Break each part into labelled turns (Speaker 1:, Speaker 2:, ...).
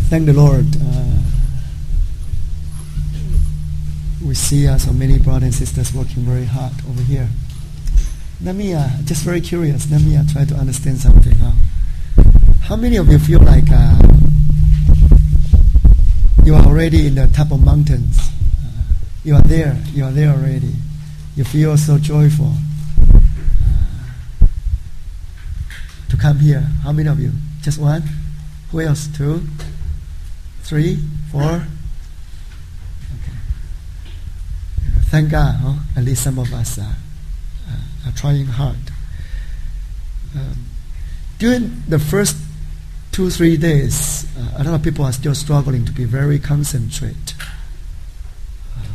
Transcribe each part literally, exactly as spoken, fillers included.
Speaker 1: Thank the Lord. Uh, we see uh, so many brothers and sisters working very hard over here. Let me, uh, just very curious, let me uh, try to understand something. Huh? How many of you feel like uh, you are already in the top of mountains? Uh, you are there, you are there already. You feel so joyful uh, to come here. How many of you? Just one? Who else? Two? Three? Four? Okay. Thank God, huh? At least some of us are, uh, are trying hard. Um, during the first two, three days, uh, a lot of people are still struggling to be very concentrated. Uh,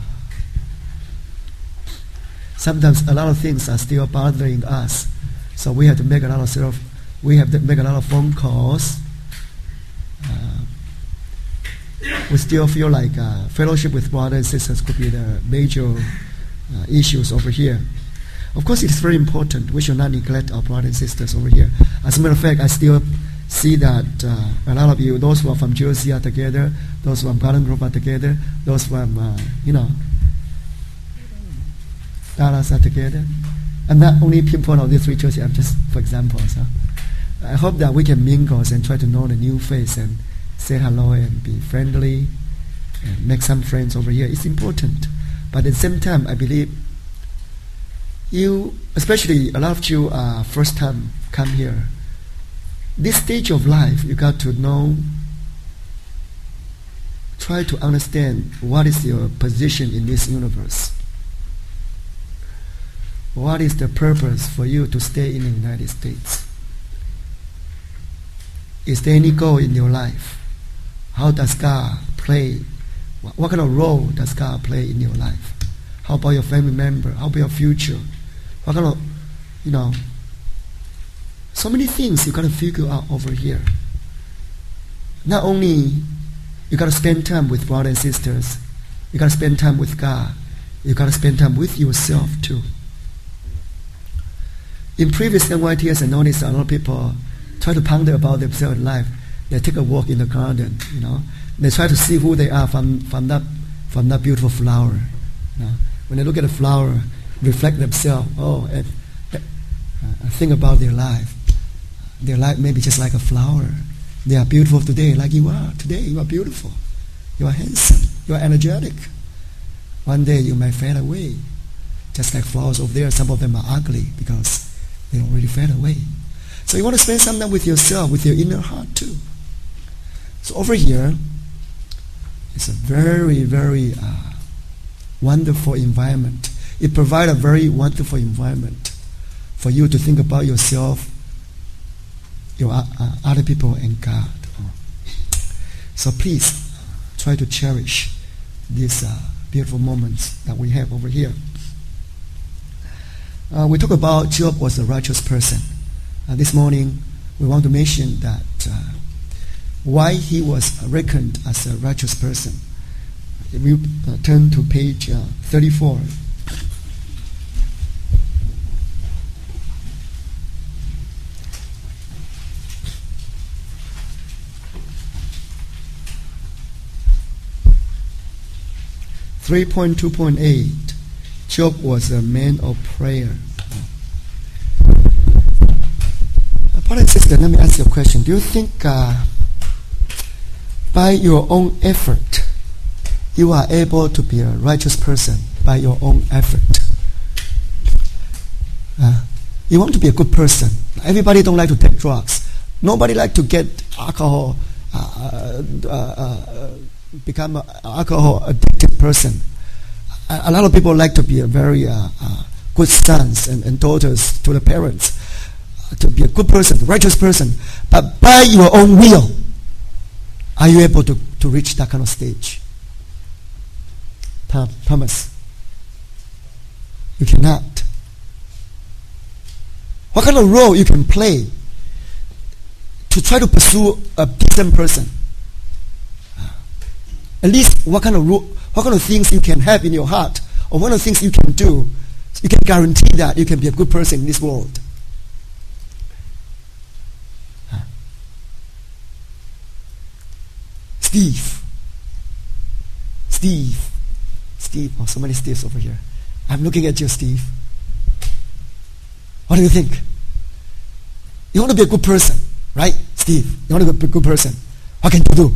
Speaker 1: sometimes a lot of things are still bothering us, so we have to make a lot of self, we have to make a lot of phone calls. Uh, we still feel like uh, fellowship with brothers and sisters could be the major uh, issues over here. Of course, it is very important. We should not neglect our brothers and sisters over here. As a matter of fact, I still see that uh, a lot of you, those who are from Jersey are together, those who are from Garden Grove are together, those from, uh, you know, Dallas are together. I'm not only pinpoint of these three churches, I'm just for examples. Huh? I hope that we can mingle and try to know the new face and say hello and be friendly and make some friends over here. It's important. But at the same time, I believe you, especially a lot of you are first time come here. This stage of life, you got to know, try to understand what is your position in this universe. What is the purpose for you to stay in the United States? Is there any goal in your life? How does God play? What kind of role does God play in your life? How about your family member? How about your future? What kind of, you know, so many things you got to figure out over here. Not only you got to spend time with brothers and sisters, you got to spend time with God. You got to spend time with yourself too. In previous N Y T S, I noticed a lot of people try to ponder about themselves in life. They take a walk in the garden, you know. They try to see who they are from, from that from that beautiful flower. You know. When they look at the flower, reflect themselves. Oh, and uh, think about their life. Their life may be just like a flower. They are beautiful today, like you are today. You are beautiful. You are handsome. You are energetic. One day you may fade away, just like flowers over there. Some of them are ugly because they already fade away. So you want to spend some time with yourself, with your inner heart too. So over here, it's a very, very uh, wonderful environment. It provides a very wonderful environment for you to think about yourself, your uh, uh, other people, and God. So please try to cherish these uh, beautiful moments that we have over here. Uh, we talk about Job was a righteous person. Uh, this morning, we want to mention that uh, why he was reckoned as a righteous person. If we uh, turn to page uh, thirty-four. three point two point eight. Job was a man of prayer. Brother and sister, let me ask you a question. Do you think uh, by your own effort, you are able to be a righteous person by your own effort? Uh, you want to be a good person. Everybody don't like to take drugs. Nobody like to get alcohol, uh, uh, uh, become an alcohol addicted person. A, a lot of people like to be a very uh, uh, good sons and, and daughters to the parents. To be a good person, a righteous person, but by your own will, are you able to, to reach that kind of stage? Thomas, you cannot. What kind of role you can play to try to pursue a decent person? At least what kind of ro- what kind of things you can have in your heart, or what kind of things you can do, you can guarantee that you can be a good person in this world. Steve. Steve. Steve. Oh, so many Steves over here. I'm looking at you, Steve. What do you think? You want to be a good person, right? Steve, you want to be a good person. What can you do?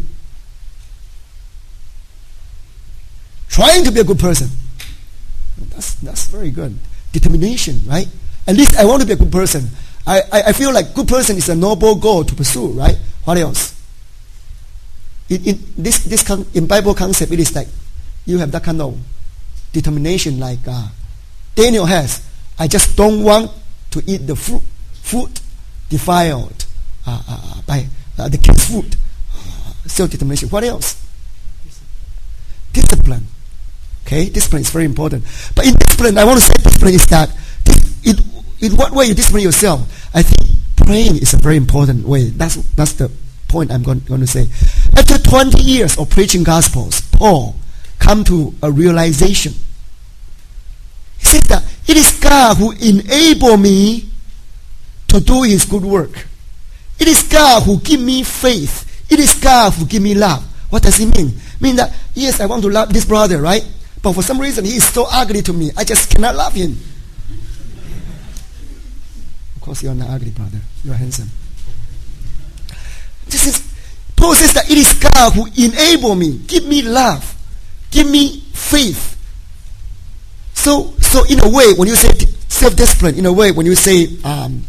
Speaker 1: Trying to be a good person. That's that's very good. Determination, right? At least I want to be a good person. I, I, I feel like good person is a noble goal to pursue, right? What else? In, in this this con- in Bible concept, it is like you have that kind of determination, like uh, Daniel has. I just don't want to eat the fruit, food defiled uh, uh, by uh, the king's food. Uh, self-determination. What else? Discipline. Okay, discipline is very important. But in discipline, I want to say discipline is that in, in what way you discipline yourself. I think praying is a very important way. That's that's the point I'm going, going to say. After twenty years of preaching gospels, Paul come to a realization. He says that it is God who enabled me to do His good work. It is God who give me faith. It is God who give me love. What does it mean? Mean that yes, I want to love this brother, right? But for some reason, he is so ugly to me. I just cannot love him. Of course, you are not ugly, brother. You are handsome. This is, Paul says that it is God who enable me, give me love, give me faith. So, so in a way, when you say self-discipline, in a way, when you say, um,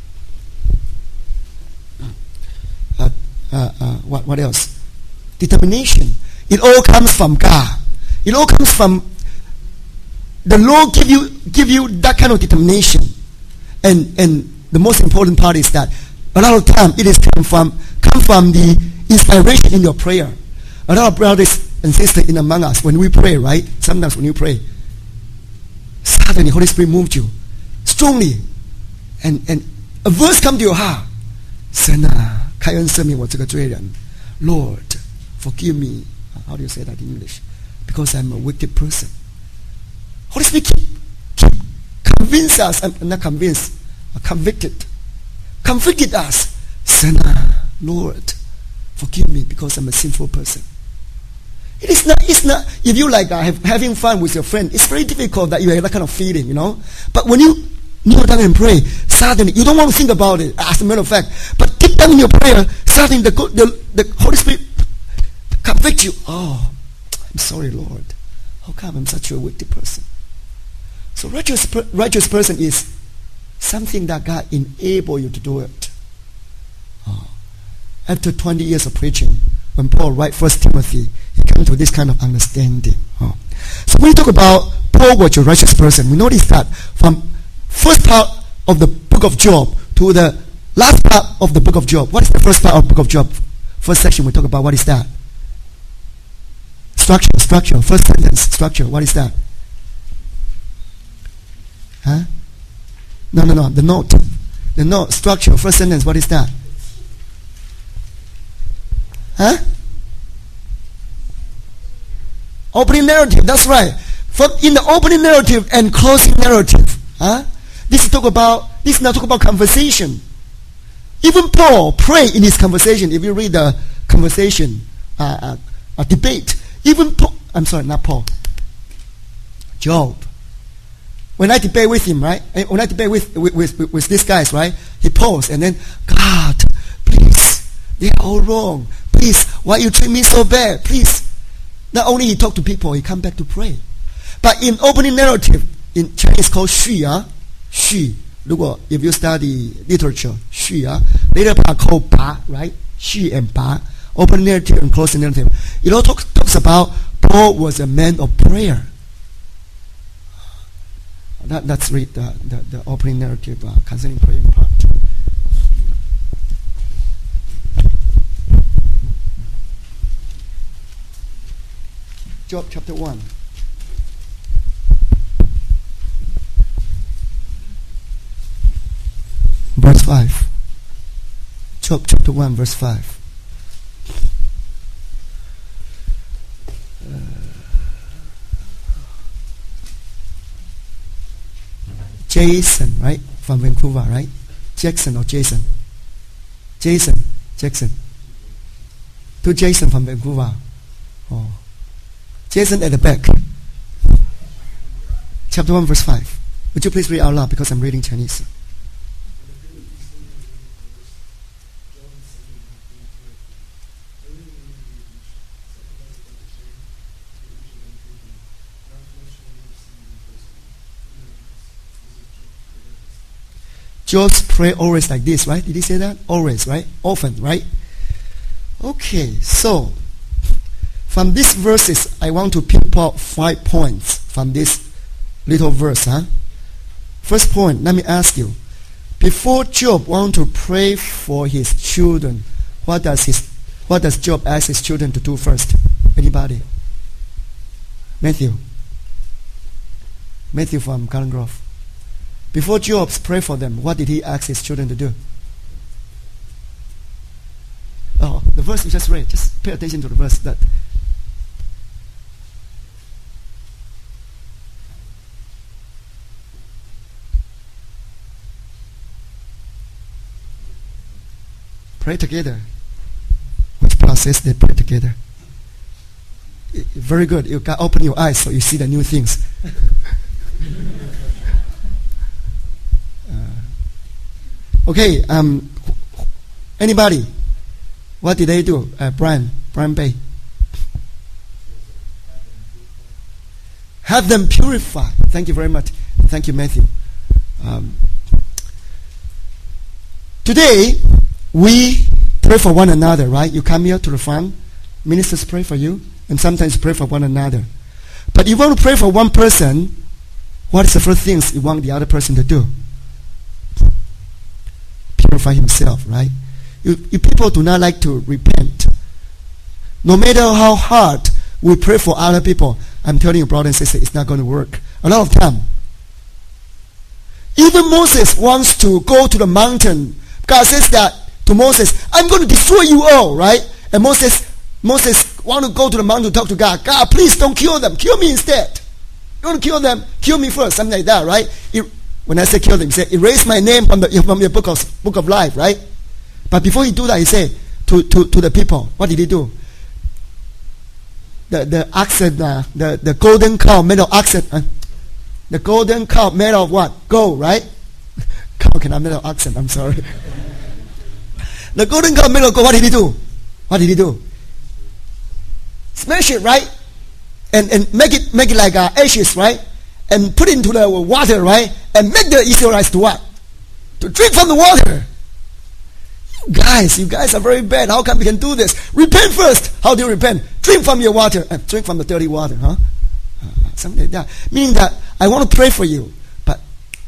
Speaker 1: uh, uh, uh, what, what else? Determination. It all comes from God. It all comes from the Lord give you give you that kind of determination. And and the most important part is that a lot of time it is come from come from the inspiration in your prayer. A lot of brothers and sisters in among us, when we pray, right? Sometimes when you pray, suddenly Holy Spirit moved you strongly, and and a verse come to your heart. 神啊，开恩赦免我这个罪人。Lord, forgive me. How do you say that in English? Because I'm a wicked person. Holy Spirit keep, keep convince us, I'm not convinced, convicted. Convicted us. Sinner, Lord, forgive me because I'm a sinful person. It is not, it's not, if you like uh, have, having fun with your friend, it's very difficult that you have that kind of feeling, you know. But when you kneel down and pray, suddenly, you don't want to think about it, as a matter of fact. But deep down in your prayer, suddenly the, the, the Holy Spirit convict you. Oh, I'm sorry, Lord. How come I'm such a wicked person? So righteous, righteous person is something that God enable you to do it. Oh. After twenty years of preaching, when Paul write First Timothy, he came to this kind of understanding. Oh. So when we talk about Paul was a righteous person, we notice that from first part of the book of Job to the last part of the book of Job. What is the first part of the book of Job? First section we talk about, what is that? Structure, structure, first sentence, structure, what is that? Huh? No, no, no, the note. The note, structure, first sentence, what is that? Huh? Opening narrative, that's right. From in the opening narrative and closing narrative, huh? This is talk about, this is not talk about conversation. Even Paul pray in his conversation. If you read the conversation, uh, uh, uh, debate, even Paul, I'm sorry, not Paul, Job. When I debate with him, right? When I debate with with, with, with these guys, right? He paused and then, God, please, they are all wrong. Please, why you treat me so bad? Please. Not only he talked to people, he come back to pray. But in opening narrative, in Chinese called 序啊, 序. 如果 if you study literature, 序啊, later part called 拔, right? 序 and 拔. Opening narrative and closing narrative. It all talk, talks about Paul was a man of prayer. That, let's read the, the, the opening narrative uh, concerning praying part. Job chapter one. Verse five. Job chapter one, verse five. Uh, Jason, right? From Vancouver, right? Jackson or Jason? Jason, Jackson. To Jason from Vancouver. Oh. Jason at the back. Chapter one, verse five. Would you please read out loud because I'm reading Chinese. Job's pray always like this, right? Did he say that? Always, right? Often, right? Okay, so from these verses, I want to pick out five points from this little verse. Huh? First point, let me ask you. Before Job want to pray for his children, what does his what does Job ask his children to do first? Anybody? Matthew. Matthew from Garden Grove. Before Job prayed for them, what did he ask his children to do? Oh, the verse you just read. Just pay attention to the verse. That pray together. Which part says they pray together? Very good. You can open your eyes so you see the new things. Okay, um, anybody? What did they do? Uh, Brian, Brian Bay. Have them purify. Thank you very much. Thank you, Matthew. Um, today, we pray for one another, right? You come here to the front, ministers pray for you, and sometimes pray for one another. But you want to pray for one person, what is the first things you want the other person to do? Purify himself, right? You, you people do not like to repent. No matter how hard we pray for other people, I'm telling you, brother and sister, it's not going to work. A lot of time. Even Moses wants to go to the mountain. God says that to Moses, I'm going to destroy you all, right? And Moses, Moses want to go to the mountain to talk to God. God, please don't kill them. Kill me instead. You want to kill them? Kill me first. Something like that, right? It, When I say kill them, he said, erase my name from the from your book of book of life, right? But before he do that, he said to, to, to the people, what did he do? The the oxen, uh, the, the golden cow made of oxen. Uh, the golden cow made of what? Gold, right? Cow cannot made of oxen, I'm sorry. The golden cow made of gold, what did he do? What did he do? Smash it, right? And and make it make it like uh, ashes, right? And put it into the water, right? And make the Israelites to what? To drink from the water. You guys, you guys are very bad. How come we can do this? Repent first. How do you repent? Drink from your water. Uh, drink from the dirty water, huh? Uh, something like that. Meaning that I want to pray for you, but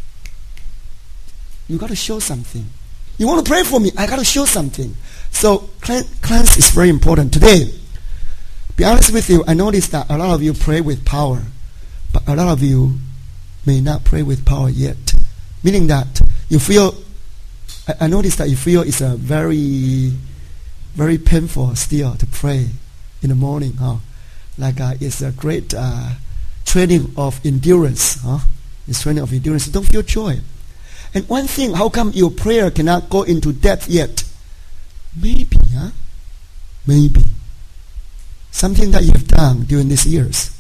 Speaker 1: you got to show something. You want to pray for me? I got to show something. So cleanse is very important. Today, be honest with you, I noticed that a lot of you pray with power. But a lot of you may not pray with power yet. Meaning that you feel, I, I notice that you feel it's a very, very painful still to pray in the morning. Huh? Like uh, it's a great uh, training of endurance. Huh? It's training of endurance. You don't feel joy. And one thing, how come your prayer cannot go into depth yet? Maybe, huh? Maybe. Something that you have done during these years.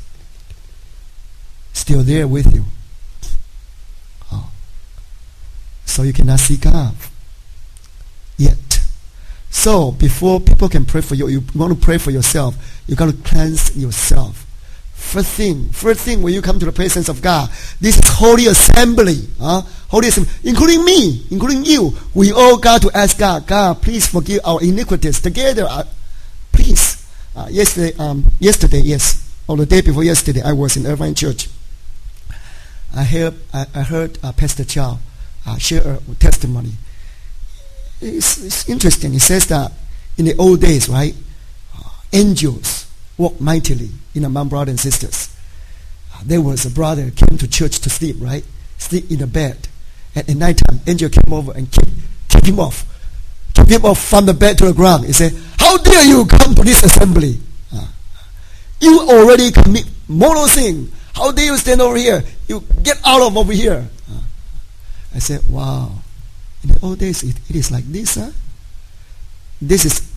Speaker 1: Still there with you. Oh. So you cannot see God yet. So before people can pray for you, you want to pray for yourself. You got to cleanse yourself. First thing, first thing when you come to the presence of God, this is holy assembly. Huh? Holy assembly, including me, including you. We all got to ask God, God, please forgive our iniquities together. Uh, please. Uh, yesterday, um, yesterday, yes, or the day before yesterday, I was in Irvine Church. I heard, I, I heard uh, Pastor Chow uh, share a testimony. It's, it's interesting. He says that in the old days, right, uh, angels walk mightily in among brothers and sisters. Uh, there was a brother who came to church to sleep, right? Sleep in a bed. And at night time, angel came over and kicked, kicked him off. Kicked him off from the bed to the ground. He said, how dare you come to this assembly? Uh, you already commit mortal sin. How dare you stand over here? You get out of over here. Uh, I said, wow. In the old days, it, it is like this, huh? This is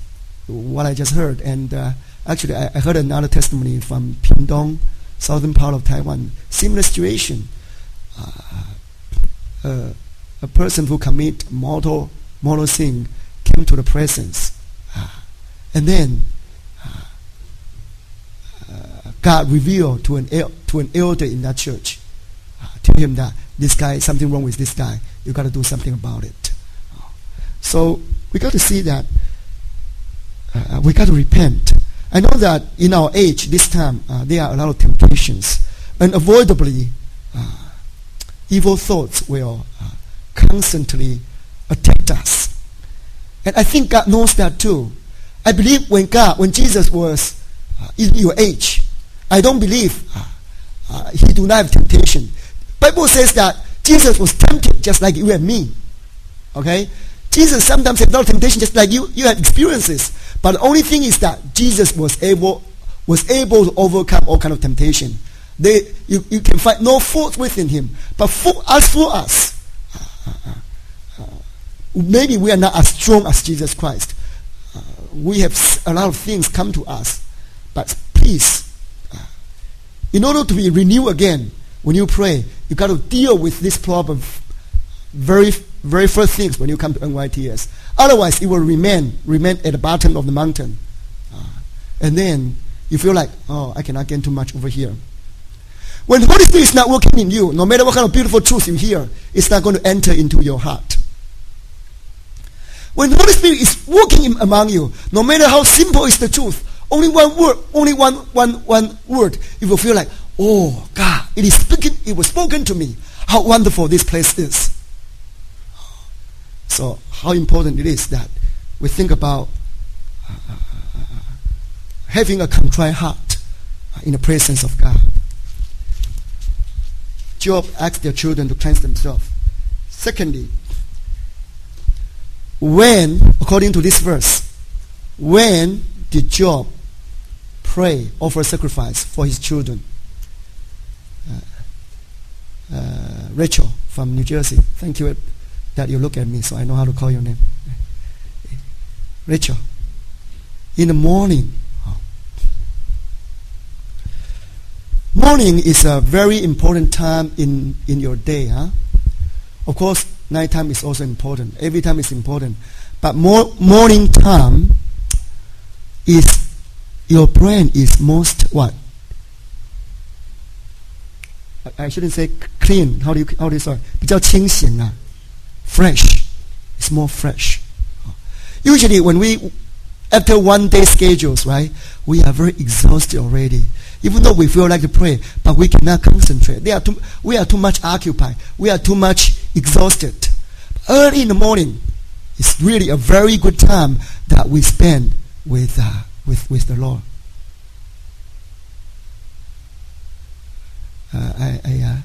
Speaker 1: what I just heard. And uh, actually, I, I heard another testimony from Pingdong, southern part of Taiwan. Similar situation. Uh, uh, a person who commit mortal, mortal sin came to the presence. Uh, and then uh, uh, God revealed to an, el- to an elder in that church, uh, tell him that this guy, something wrong with this guy. You got to do something about it. Uh, so we got to see that uh, we got to repent. I know that in our age, this time, uh, there are a lot of temptations. Unavoidably, uh, evil thoughts will uh, constantly attack us. And I think God knows that too. I believe when God, when Jesus was uh, in your age, I don't believe uh, uh, he do not have temptation. Bible says that Jesus was tempted just like you and me. Okay? Jesus sometimes had no temptation just like you. You had experiences. But the only thing is that Jesus was able was able to overcome all kind of temptation. They, you, you can find no fault within him. But for us, for us, uh, uh, uh, maybe we are not as strong as Jesus Christ. Uh, we have a lot of things come to us. But please, uh, in order to be renewed again, when you pray, you got to deal with this problem very, very first things when you come to N Y T S. Otherwise, it will remain, remain at the bottom of the mountain. Uh, and then you feel like, oh, I cannot gain too much over here. When the Holy Spirit is not working in you, no matter what kind of beautiful truth you hear, it's not going to enter into your heart. When the Holy Spirit is working in, among you, no matter how simple is the truth, only one word, only one, one, one word, you will feel like, oh, God, it is speaking, it was spoken to me. How wonderful this place is. So, how important it is that we think about uh, having a contrite heart in the presence of God. Job asked their children to cleanse themselves. Secondly, when, according to this verse, when did Job pray, offer sacrifice for his children? Uh, uh, Rachel from New Jersey. Thank you that you look at me so I know how to call your name. Rachel. In the morning. Oh. Morning is a very important time in, in your day. Huh? Of course, nighttime is also important. Every time is important. But more, morning time is, your brain is most what? I, I shouldn't say clean. How do you, how do you say? 比较清醒啊. Fresh. It's more fresh. Usually when we, after one day schedules, right, we are very exhausted already. Even though we feel like to pray, but we cannot concentrate. They are too, we are too much occupied. We are too much exhausted. Early in the morning is really a very good time that we spend with uh, with with the Lord. Uh, I, I uh,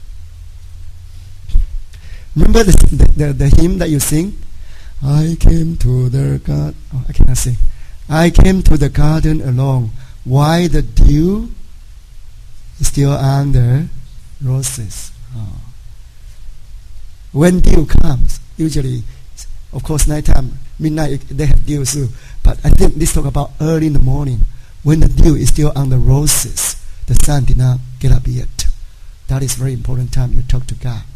Speaker 1: remember the, the, the, the hymn that you sing? I came to the garden. Oh, I cannot sing. I came to the garden alone. Why the dew is still on the roses? Oh. When dew comes, usually, of course, nighttime, midnight, they have dew too. But I think this talk about early in the morning, when the dew is still on the roses, the sun did not get up yet. That is very important time you talk to God.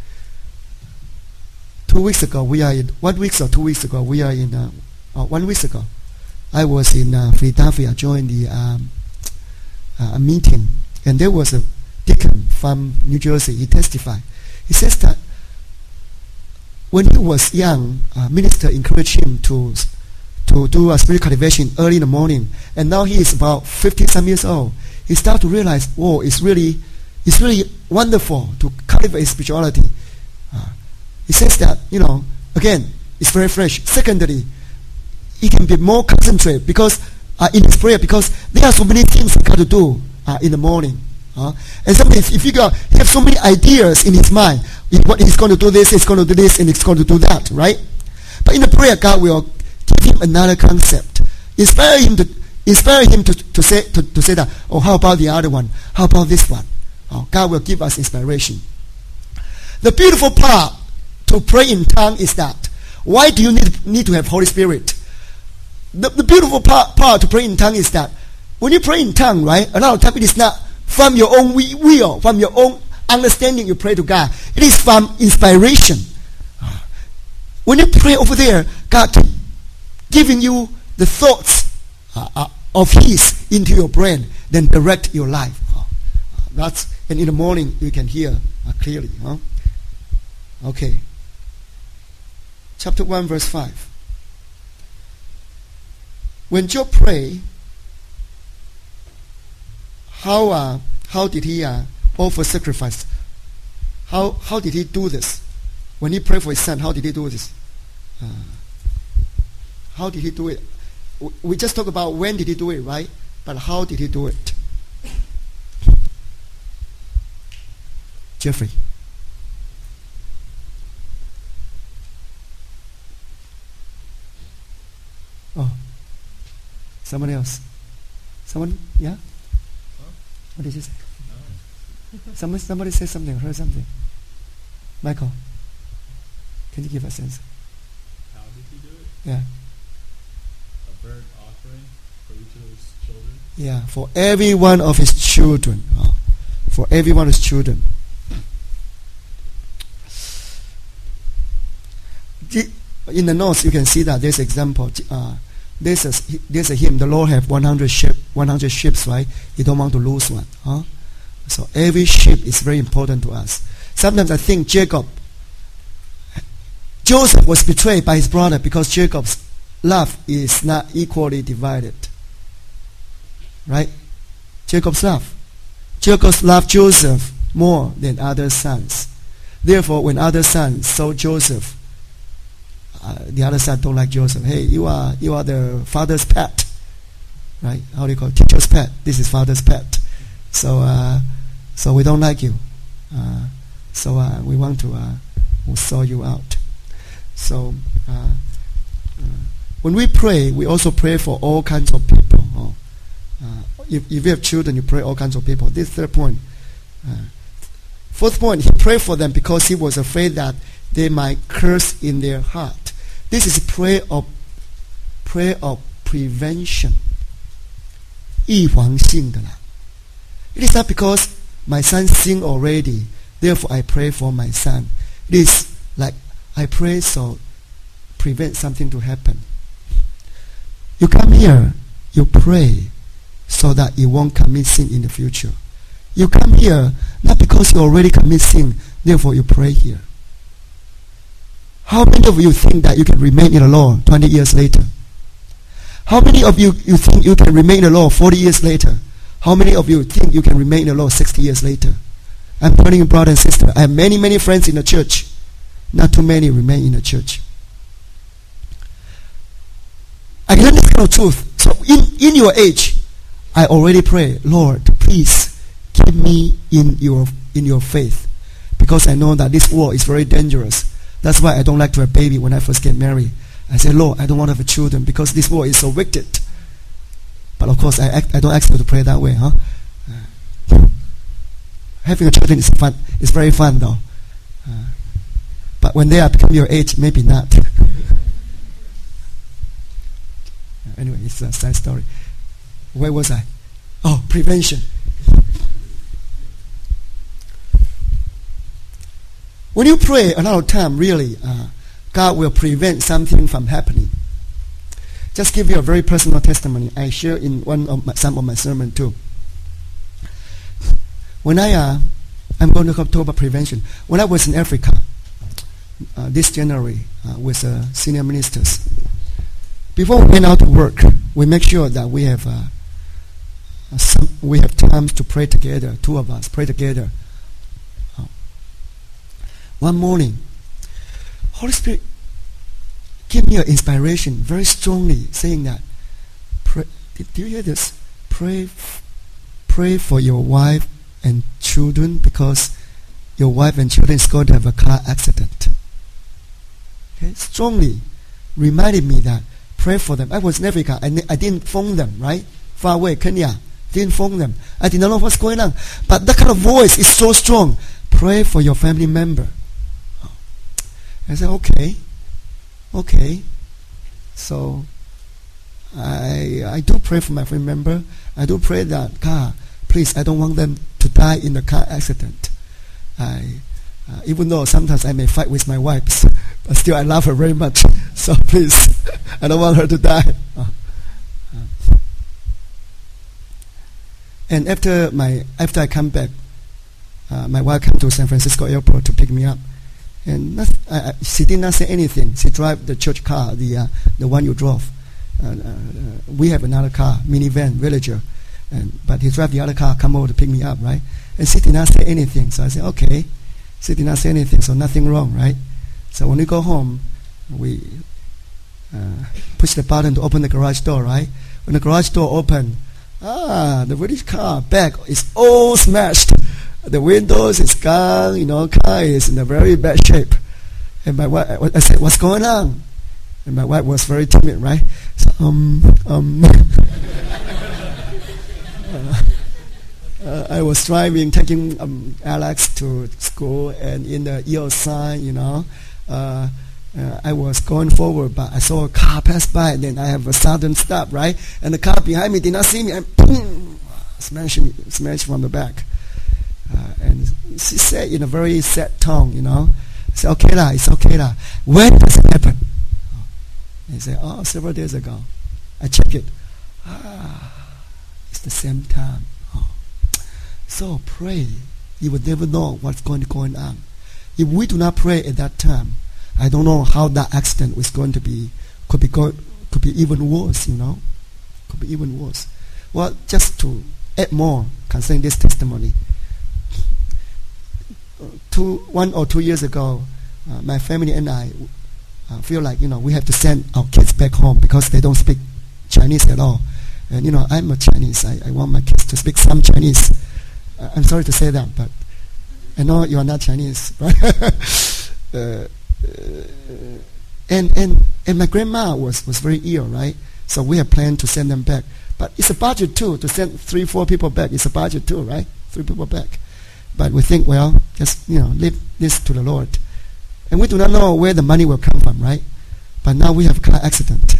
Speaker 1: Two weeks ago, we are in, one week or two weeks ago, we are in, uh, uh, one week ago, I was in uh, Philadelphia, joined the um, uh, a meeting, and there was a deacon from New Jersey. He testified. He says that when he was young, uh, minister encouraged him to to do a spiritual cultivation early in the morning, and now he is about fifty some years old. He started to realize, oh, it's really, it's really wonderful to cultivate spirituality. Uh, he says that, you know, again, it's very fresh. Secondly, he can be more concentrated because uh, in his prayer, because there are so many things he got to do uh, in the morning. Uh, and sometimes if you got, he has so many ideas in his mind, what he's going to do this, he's going to do this, and he's going to do that, right? But in the prayer, God will give him another concept, inspire him to inspire him to, to say to, to say that, oh, how about the other one? How about this one? Oh, God will give us inspiration. The beautiful part to pray in tongue is that, why do you need need to have Holy Spirit? the, the beautiful part, part to pray in tongue is that when you pray in tongue, right, a lot of time it is not from your own will, from your own understanding you pray to God. It is from inspiration. When you pray over there, God giving you the thoughts uh, uh, of His into your brain, then direct your life. Uh, that's and in the morning you can hear uh, clearly. Huh? Okay. Chapter one, verse five. When Job prayed, how uh, how did he uh, offer sacrifice? How how did he do this? When he prayed for his son, how did he do this? Uh, how did he do it? We just talked about when did he do it, right? But how did he do it? Jeffrey. Oh. Someone else. Someone? Yeah?
Speaker 2: Huh?
Speaker 1: What did you say?
Speaker 2: No.
Speaker 1: Somebody, somebody say something, heard something. Michael, can you give a sense?
Speaker 2: How did he do it?
Speaker 1: Yeah.
Speaker 2: A burnt offering for each of his children?
Speaker 1: Yeah, for every one of his children. Oh, for every one of his children. In the notes, you can see that there's example. Uh, there's a there's a hymn. The Lord have one hundred sheep, one hundred sheep, right? He don't want to lose one. Huh? So every sheep is very important to us. Sometimes I think Jacob, Joseph was betrayed by his brother because Jacob's love is not equally divided. Right? Jacob's love. Jacob's loved Joseph more than other sons. Therefore, when other sons saw Joseph, uh, the other son don't like Joseph. Hey, you are you are the father's pet, right? How do you call it? Teacher's pet. This is father's pet. So, uh, so we don't like you. Uh, so uh, we want to uh, we'll sort you out. So uh, uh, when we pray, we also pray for all kinds of people. Oh. Uh, if, if you have children, you pray all kinds of people. This is third point. Uh, fourth point, he prayed for them because he was afraid that they might curse in their heart. This is prayer of prayer of prevention. 预防性的啦. It is not because my son sinned already, therefore I pray for my son. It is like I pray so prevent something to happen. You come here, you pray so that you won't commit sin in the future. You come here not because you already commit sin, therefore you pray here. How many of you think that you can remain in the Lord twenty years later? How many of you, you think you can remain in the Lord forty years later? How many of you think you can remain in the Lord sixty years later? I'm telling you, brother and sister, I have many, many friends in the church. Not too many remain in the church. I learned this kind of truth. So in, in your age, I already pray, Lord, please keep me in your in your faith. Because I know that this world is very dangerous. That's why I don't like to have a baby when I first get married. I say, Lord, I don't want to have children because this world is so wicked. But of course, I act, I don't ask you to pray that way, huh? Uh, having a children is fun. It's very fun, though. Uh, but when they are become your age, maybe not. Anyway, it's a sad story. Where was I? Oh, prevention. When you pray a lot of time, really, uh, God will prevent something from happening. Just give you a very personal testimony. I share in one of my, some of my sermon too. When I, uh, I'm going to talk about prevention. When I was in Africa, uh, this January, uh, with uh, senior ministers, before we went out to work, we make sure that we have uh, some, we have times to pray together. Two of us pray together. Uh, one morning, Holy Spirit gave me an inspiration very strongly, saying that, pray, did, did you hear this? Pray, f- pray for your wife and children because your wife and children is going to have a car accident. Okay, strongly reminded me that pray for them. I was in Africa. I, I didn't phone them, right? Far away, Kenya. Didn't phone them. I did not know what's going on. But that kind of voice is so strong. Pray for your family member. I said, okay. Okay. So I I do pray for my family member. I do pray that God, please, I don't want them to die in a car accident. I, uh, even though sometimes I may fight with my wife, but still I love her very much. So please, I don't want her to die. Uh, uh. And after my after I come back, uh, my wife came to San Francisco airport to pick me up, and not, uh, she did not say anything. She drive the church car, the uh, the one you drove. Uh, uh, we have another car, minivan, Villager, and but he drive the other car, come over to pick me up, right? And she did not say anything. So I said, okay. She did not say anything, so nothing wrong, right? So when we go home, we uh, push the button to open the garage door, right? When the garage door opened, ah, the British car back is all smashed. The windows is gone, you know, car is in a very bad shape. And my wife, I said, what's going on? And my wife was very timid, right? So, um, um, uh, uh, I was driving, taking um, Alex to school, and in the yield sign, you know, uh, uh, I was going forward, but I saw a car pass by, and then I have a sudden stop, right? And the car behind me did not see me, and boom, smashed me, smashed from the back. Uh, and she said in a very sad tone, you know, I said, okay lah, it's okay lah. When does it happen? He said, oh, several days ago. I check it. Ah, it's the same time. Oh. So pray. You will never know what's going to go on. If we do not pray at that time, I don't know how that accident was going to be. Could be go, could be even worse, you know. Could be even worse. Well, just to add more concerning this testimony. Two, one or two years ago, uh, my family and I uh, feel like, you know, we have to send our kids back home because they don't speak Chinese at all. And, you know, I'm a Chinese. I, I want my kids to speak some Chinese. Uh, I'm sorry to say that, but I know you are not Chinese, right? uh, uh, and, and, and my grandma was, was very ill, right? So we have planned to send them back. But it's a budget too, to send three, four people back. It's a budget too, right? Three people back. But we think, well, just, you know, leave this to the Lord. And we do not know where the money will come from, right? But now we have a car accident.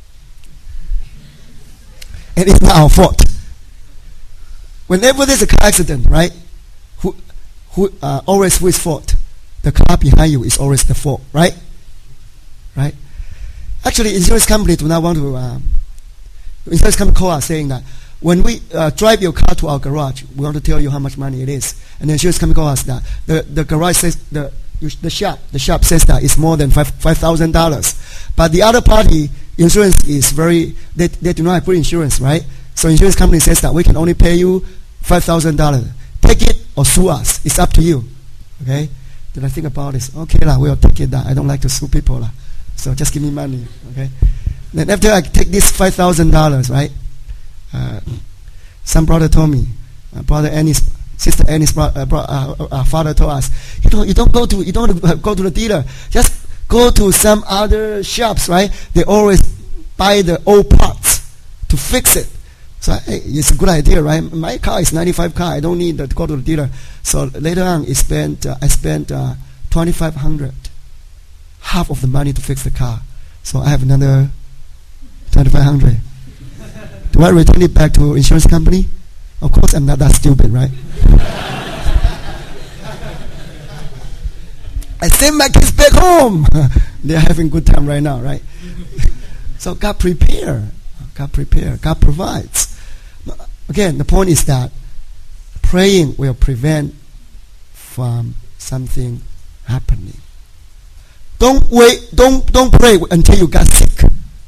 Speaker 1: And it's not our fault. Whenever there's a car accident, right? Who, who, uh, always who is fault? The car behind you is always the fault, right? Right? Actually, insurance company do not want to, um, insurance company call us saying that, when we uh, drive your car to our garage, we want to tell you how much money it is. And the insurance company calls us that. The, the garage says, the the shop, the shop says that it's more than five five thousand dollars. But the other party, insurance is very, they, they do not have free insurance, right? So insurance company says that we can only pay you five thousand dollars. Take it or sue us. It's up to you. Okay? Then I think about this. Okay, lah, we'll take it. That I don't like to sue people. La. So just give me money. Okay? Then after I take this five thousand dollars, right? Uh, some brother told me, uh, brother Annie's, sister Annie's bro, uh, bro, uh, uh, father told us, you don't, you don't go to, you don't go to the dealer. Just go to some other shops, right? They always buy the old parts to fix it. So hey, it's a good idea, right? My car is ninety-five car. I don't need to go to the dealer. So later on, I spent, uh, I spent uh, twenty-five hundred, half of the money to fix the car. So I have another twenty-five hundred. Do I return it back to insurance company? Of course, I'm not that stupid, right? I send my kids back home. They're having good time right now, right? So God prepare. God prepare. God provides. Again, the point is that praying will prevent from something happening. Don't wait. Don't don't pray until you got sick.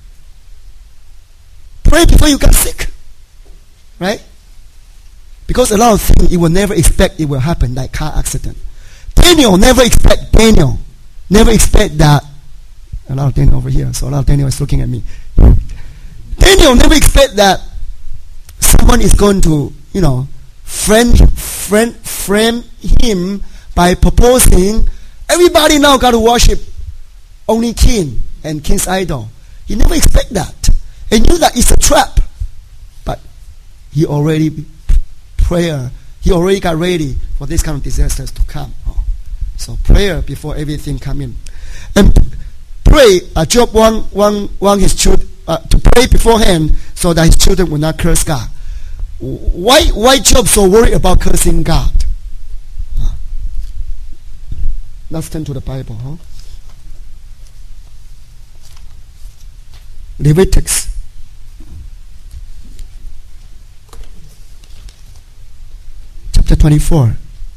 Speaker 1: Pray before you got sick, right? Because a lot of things you will never expect it will happen, like car accident. Daniel never expect Daniel never expect that. A lot of Daniel over here, so a lot of Daniel is looking at me. Daniel never expect that someone is going to, you know, friend, friend, frame him by proposing. Everybody now got to worship only king and king's idol. He never expect that. He knew that it's a trap, but he already prayer. He already got ready for this kind of disasters to come. Oh. So prayer before everything come in, and pray. Uh, Job won, won, won his children, uh, to pray beforehand so that his children will not curse God. Why why Job so worried about cursing God? Uh, let's turn to the Bible, huh? Leviticus. Chapter twenty-four.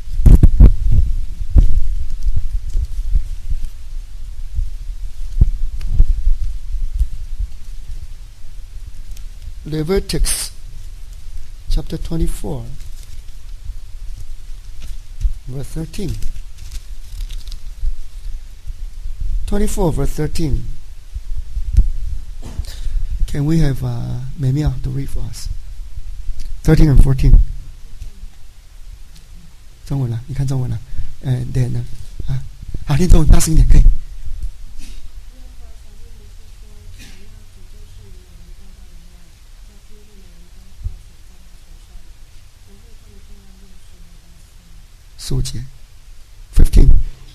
Speaker 1: Leviticus chapter twenty-four, verse thirteen. twenty-four, verse thirteen. Can we have uh, Memia to read for us? thirteen and fourteen. 中文了，你看中文了。呃 then 呢？啊，好，念中文大声一点，可以。数节 fifteen.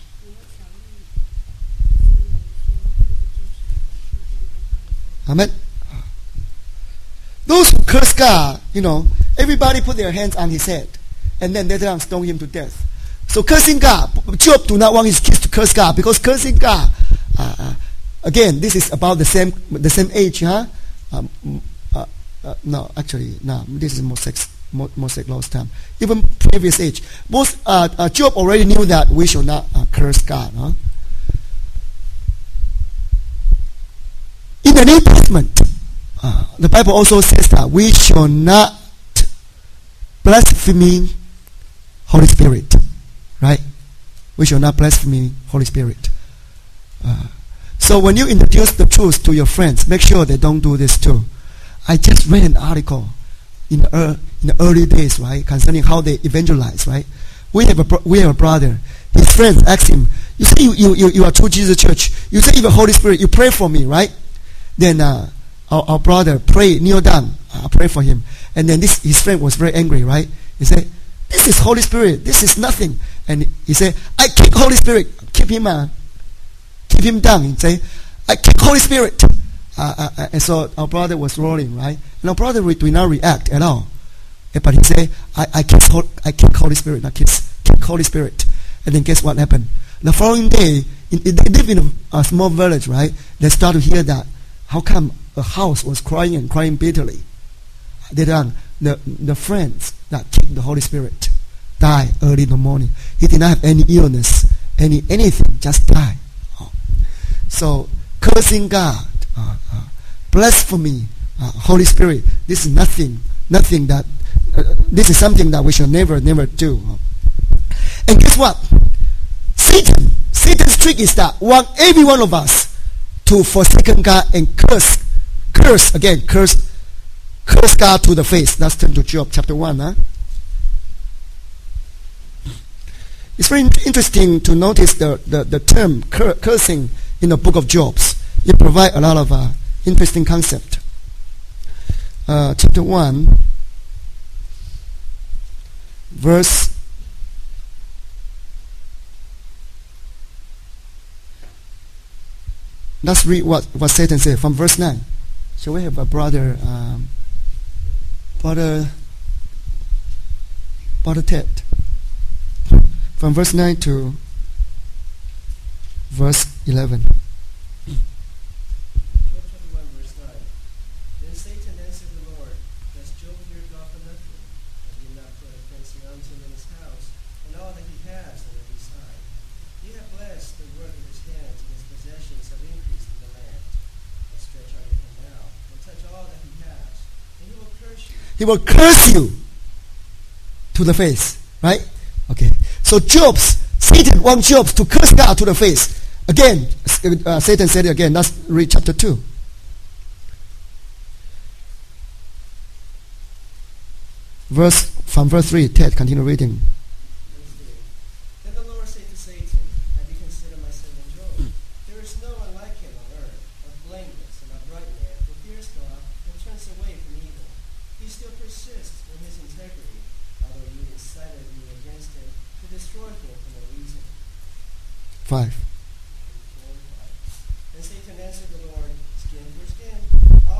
Speaker 1: Amen. Those who curse God, you know, everybody put their hands on his head, and then later on stone him to death. So cursing God, Job do not want his kids to curse God, because cursing God, uh, uh, again, this is about the same the same age, huh? Um, uh, uh, no, actually, no, this is Mosaic Mosaic law's time. Even previous age, most uh, uh, Job already knew that we should not uh, curse God, huh? In the New Testament, uh, the Bible also says that we shall not blaspheme Holy Spirit, right? We shall not blaspheme Holy Spirit. Uh, so when you introduce the truth to your friends, make sure they don't do this too. I just read an article in the, uh, in the early days, right, concerning how they evangelize, right? We have a bro- we have a brother. His friends asked him, "You say you you you, you are true Jesus Church. You say you have Holy Spirit. You pray for me, right?" Then uh, our, our brother pray, kneel down, uh, pray for him. And then this his friend was very angry, right? He said, "This is Holy Spirit. This is nothing." And he said, "I kick Holy Spirit. Keep him, uh, keep him down." He said, "I kick Holy Spirit." Uh, uh, uh, and so our brother was rolling, right? And our brother re- did not react at all. Uh, But he said, "I I kick I kick Holy Spirit, not kiss, kick Holy Spirit." And then guess what happened? The following day, in, in, they live in a, a small village, right? They start to hear that. How come a house was crying and crying bitterly? Later on, the, the friends that kicked the Holy Spirit died early in the morning. He did not have any illness, any anything, just die. Oh. So, cursing God, uh, uh, blasphemy, uh, Holy Spirit, this is nothing, nothing that, uh, this is something that we should never, never do. And guess what? Satan, Satan's trick is that want every one of us to forsake God and curse, curse again, curse, curse God to the face. Let's turn to Job chapter one. Huh? It's very interesting to notice the, the, the term cur- cursing in the book of Job. It provides a lot of uh, interesting concept. Uh, chapter one, verse Let's read what, what Satan said from verse nine. Shall we have a brother, um, brother, brother Ted? From verse nine to verse eleven.
Speaker 3: Job twenty-one, verse nine. Then Satan answered the Lord, "Does Job fear God for nothing? Have you not put a fencing unto him in his house, and all that he has on every side? You have blessed the work of his hands, and his possessions have increased in the land. But stretch out your hand now, and touch all that he has, and he will curse you."
Speaker 1: He will curse you to the face, right? Okay. So Job's, Satan wants Job to curse God to the face. Again, uh, Satan said it again. Let's read chapter two. Verse, from verse three, Ted, continue reading.
Speaker 3: Verse three. Then the Lord said to Satan, "Have you considered my servant Job? There is no one like him on earth, a blameless and upright man, who fears God and turns away from evil. He still persists in his integrity, although you incited me against him to destroy him for no reason."
Speaker 1: Five.
Speaker 3: Then Satan answered the Lord, "Skin for skin. All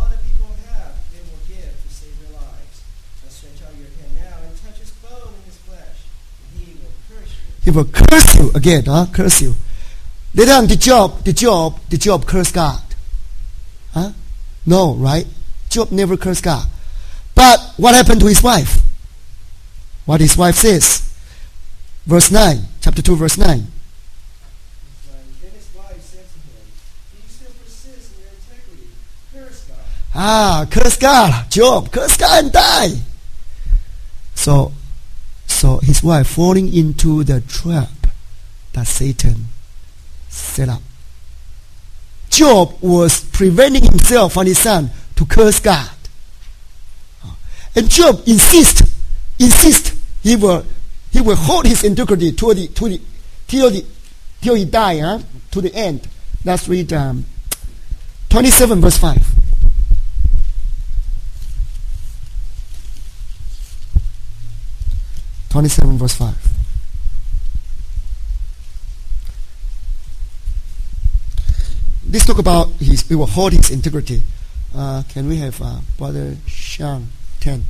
Speaker 1: he will curse you again, huh? Curse you. Later on, the Job, the Job, the Job cursed God. Huh? No, right? Job never cursed God. But what happened to his wife? What his wife says. Verse nine, chapter two, verse nine.
Speaker 3: Then his wife said to him, "Do you still persist in your integrity? Curse God."
Speaker 1: Ah, curse God. Job, curse God and die. So, so his wife falling into the trap that Satan set up. Job was preventing himself and his son to curse God. And Job insist, insist he will he will hold his integrity to the to the till the till he die, huh? To the end. Let's read um, twenty-seven verse five. Twenty-seven verse five. Let's talk about his. We will hold his integrity. Uh, can we have uh, Brother Sean ten?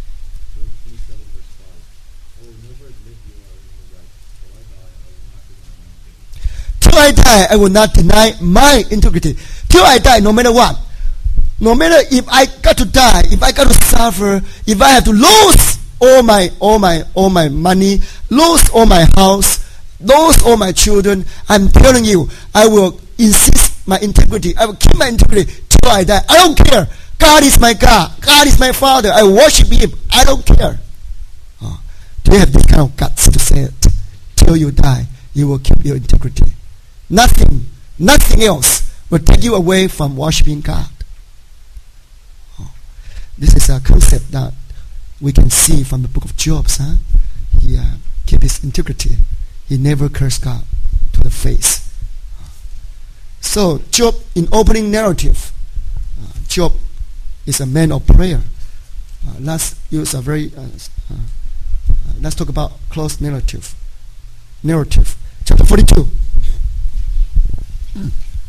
Speaker 1: Till I die, I will not deny my integrity. Till I die, no matter what, no matter if I got to die, if I got to suffer, if I have to lose all my, all my, all my money, lose all my house, lose all my children, I'm telling you, I will insist my integrity. I will keep my integrity till I die. I don't care. God is my God. God is my Father. I worship Him. I don't care. Oh, do you have this kind of guts to say it? Till you die, you will keep your integrity. Nothing, nothing else will take you away from worshiping God. Oh, this is a concept that we can see from the book of Job. Huh? He uh, kept his integrity. He never cursed God to the face. So Job, in opening narrative, uh, Job is a man of prayer. Uh, let's use a very. Uh, uh, uh, let's talk about close narrative. Narrative, chapter forty-two. Hmm.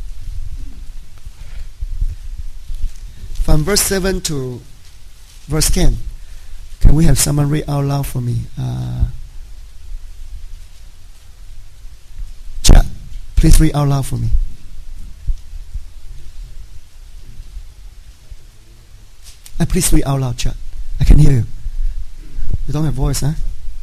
Speaker 1: From verse seven to verse ten. Can we have someone read out loud for me? Uh, chat, please read out loud for me. Uh, please read out loud, chat. I can hear you. You don't have voice, huh?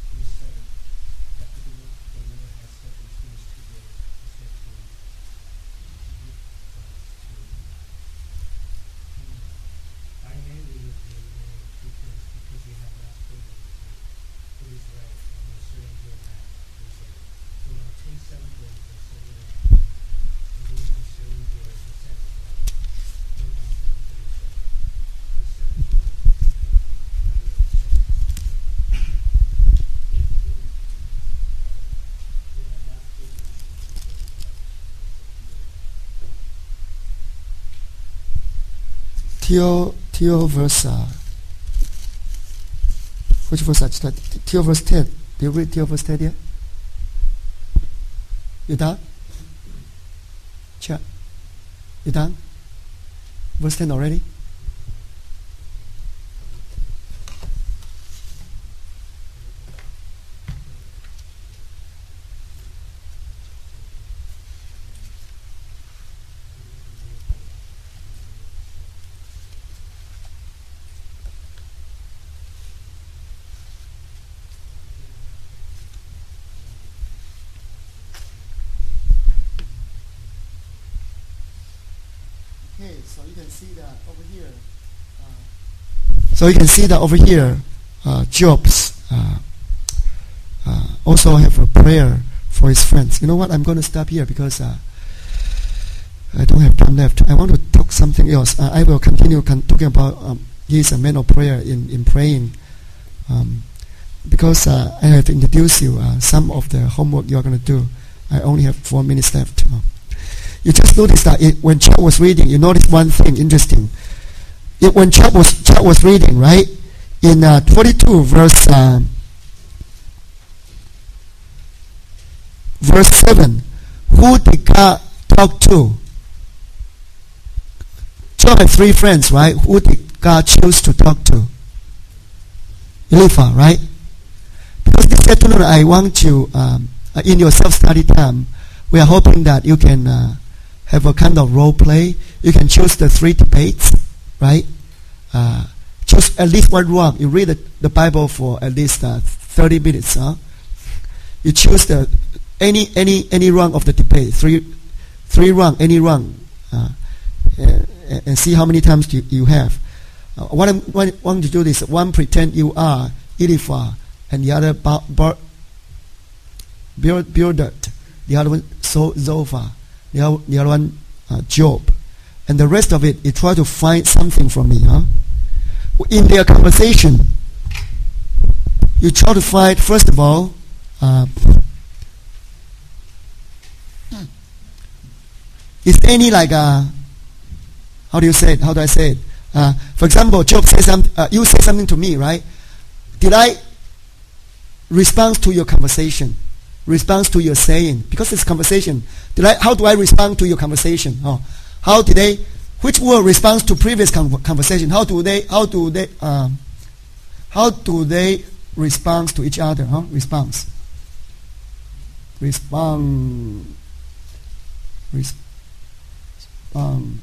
Speaker 1: Till, till verse, uh, which verse I start? Till verse ten. Do you read till verse ten here? You done? Chat. You done? Verse ten already? So you can see that over here. Uh, so you can see that over here, uh, Job's uh, uh, also have a prayer for his friends. You know what? I'm going to stop here because uh, I don't have time left. I want to talk something else. Uh, I will continue con- talking about. Um, he is a man of prayer in in praying, um, because uh, I have introduced you uh, some of the homework you are going to do. I only have four minutes left. Uh, You just notice that it, when Job was reading, you notice one thing interesting. It, when Job was Job was reading, right, in uh, forty-two verse um, verse seven, who did God talk to? Job had three friends, right? Who did God choose to talk to? Eliphaz, right? Because this afternoon I want to um, uh, in your self-study time, we are hoping that you can uh, have a kind of role play. You can choose the three debates, right? Uh, choose at least one run. You read the, the Bible for at least uh, thirty minutes. Huh? You choose the any any any run of the debate, three three run, any run, uh, and, and see how many times you, you have. Uh, what I want, want to do is one pretend you are Eliphaz, and the other ba- ba- Bildad, the other one so Zophar, the other, the other one uh, Job, and the rest of it you try to find something from me. Huh? In their conversation, you try to find first of all. Uh, is there any like uh, how do you say it? How do I say it? Uh, for example, Job says something. Uh, you say something to me, right? Did I respond to your conversation? Respond to your saying? Because it's conversation. Did I? How do I respond to your conversation? Oh, how did they? Which word responds to previous con- conversation? How do they? How do they? Um, how do they respond to each other? Huh? Response. Respond. Respond.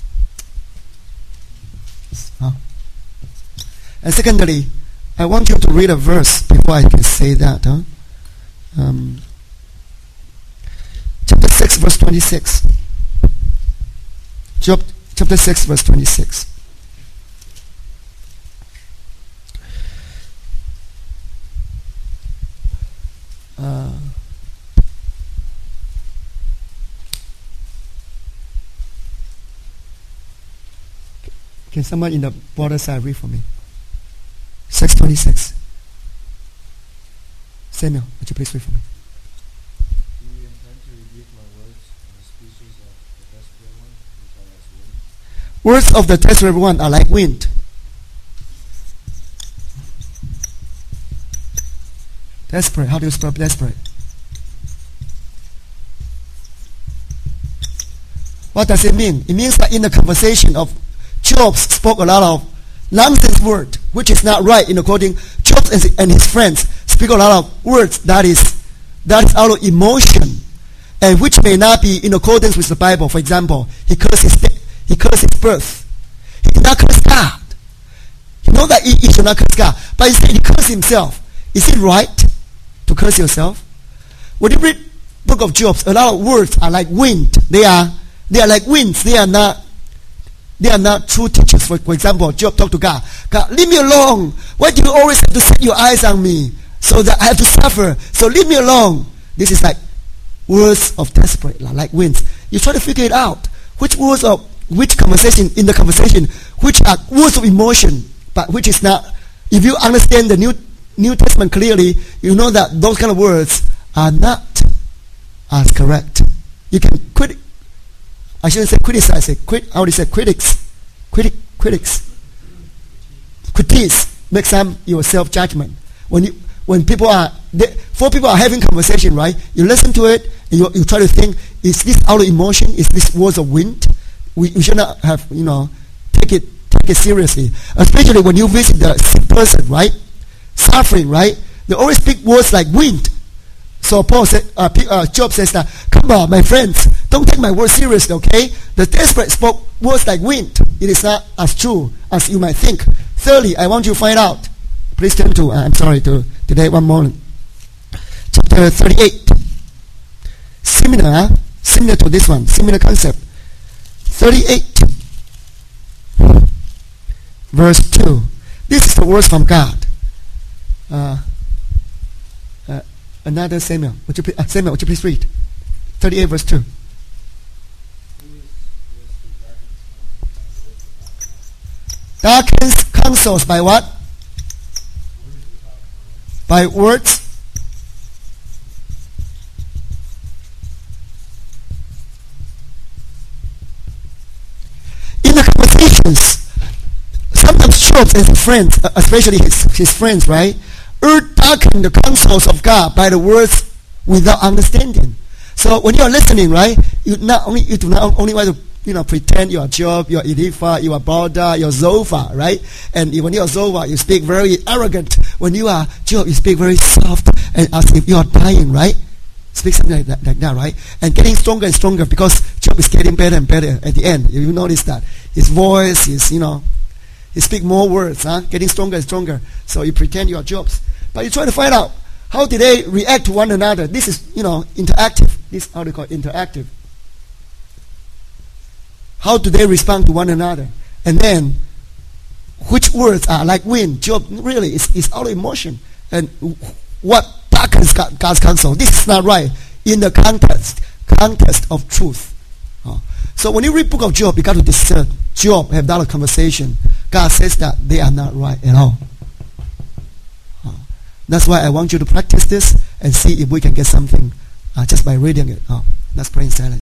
Speaker 1: Huh? And secondly, I want you to read a verse before I can say that. Huh? Um, chapter six, verse twenty-six. Job, chapter six, verse twenty-six. Uh, Can someone in the border side read for me? six twenty-six. Samuel, would you please read for me?
Speaker 2: Do you intend to rebuke my words and the speeches of the desperate one, which are as wind?
Speaker 1: Words of the desperate one are like wind. Desperate, how do you spell desperate? What does it mean? It means that in the conversation of Job spoke a lot of nonsense word, which is not right in according. Job and his friends speak a lot of words that is that is out of emotion, and which may not be in accordance with the Bible. For example, he cursed his he cursed his birth. He did not curse God. He knows that he, he should not curse God, but instead he cursed himself. Is it right to curse yourself? When you read Book of Job, a lot of words are like wind. They are they are like winds. They are not. They are not true teachers. For, for example, Job talked to God. God, leave me alone. Why do you always have to set your eyes on me so that I have to suffer? So leave me alone. This is like words of desperate, like winds. You try to figure it out. Which words of which conversation in the conversation, which are words of emotion, but which is not. If you understand the New New Testament clearly, you know that those kind of words are not as correct. You can quit. I shouldn't say criticize it. Quit, how do you say critics? Critic, critics. Critiques. Make some your self-judgment. When you, when people are, they, four people are having conversation, right? You listen to it, and you, you try to think, is this out of emotion? Is this words of wind? We, we should not have, you know, take it, take it seriously. Especially when you visit the sick person, right? Suffering, right? They always speak words like wind. So Paul said, uh, uh, Job says that, come on, my friends, don't take my words seriously, okay? The desperate spoke words like wind. It is not as true as you might think. Thirdly, I want you to find out. Please turn to, uh, I'm sorry, to today one moment. Chapter thirty-eight. Similar, huh? Similar to this one, similar concept. thirty-eight. Verse two. This is the words from God. Uh, uh, Another Samuel. Would you please, uh, Samuel, would you please read? thirty-eight verse two. Darkens counsels by what? By words. In the conversations, sometimes Job and his friends, especially his, his friends, right? Earth darken the counsels of God by the words without understanding. So when you are listening, right, you not only you do not only want to you know pretend you are Job, you are Eliphaz, you are Bildad, you are Zophar, right? And when you are Zophar, you speak very arrogant. When you are Job, you speak very soft and as if you are dying, right? Speak something like that, like that, right? And getting stronger and stronger because Job is getting better and better at the end. You notice that. His voice, his, you know, he speak more words, huh? Getting stronger and stronger. So you pretend you are Jobs. But you try to find out how did they react to one another. This is, you know, interactive. This is how they call it, interactive. How do they respond to one another? And then, which words are like wind? Job really is, is out of emotion. And what darkens God's counsel? This is not right in the context context of truth. Uh, so when you read book of Job, you got to discern. Job have that conversation. God says that they are not right at all. Uh, that's why I want you to practice this and see if we can get something uh, just by reading it. Uh, let's pray in silence.